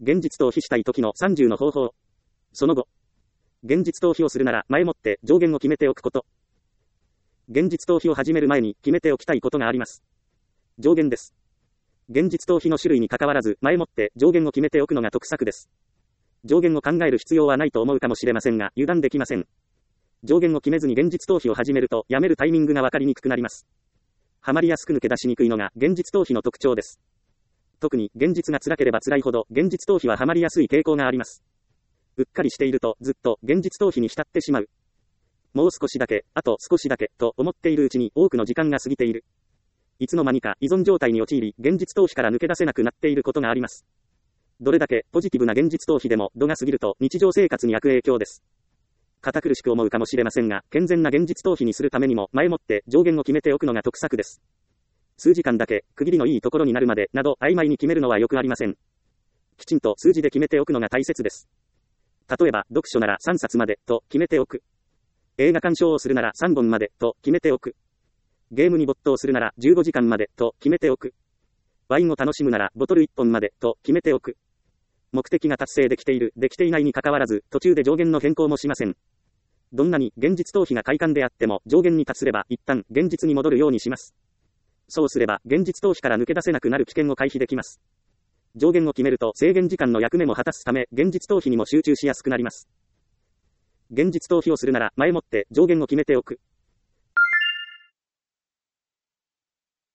現実逃避したい時の30の方法。その後、現実逃避をするなら前もって上限を決めておくこと。現実逃避を始める前に決めておきたいことがあります。上限です。現実逃避の種類に関わらず前もって上限を決めておくのが得策です。上限を考える必要はないと思うかもしれませんが、油断できません。上限を決めずに現実逃避を始めると、やめるタイミングが分かりにくくなります。はまりやすく抜け出しにくいのが現実逃避の特徴です。特に現実が辛ければ辛いほど現実逃避ははまりやすい傾向があります。うっかりしているとずっと現実逃避に浸ってしまう。もう少しだけ、あと少しだけと思っているうちに多くの時間が過ぎている。いつの間にか依存状態に陥り、現実逃避から抜け出せなくなっていることがあります。どれだけポジティブな現実逃避でも度が過ぎると日常生活に悪影響です。堅苦しく思うかもしれませんが、健全な現実逃避にするためにも前もって上限を決めておくのが得策です。数時間だけ、区切りのいいところになるまでなど曖昧に決めるのはよくありません。きちんと数字で決めておくのが大切です。例えば、読書なら3冊までと決めておく。映画鑑賞をするなら3本までと決めておく。ゲームに没頭するなら15時間までと決めておく。ワインを楽しむならボトル1本までと決めておく。目的が達成できている、できていないに関わらず、途中で上限の変更もしません。どんなに現実逃避が快感であっても上限に達すれば一旦現実に戻るようにします。そうすれば現実逃避から抜け出せなくなる危険を回避できます。上限を決めると制限時間の役目も果たすため現実逃避にも集中しやすくなります。現実逃避をするなら前もって上限を決めておく。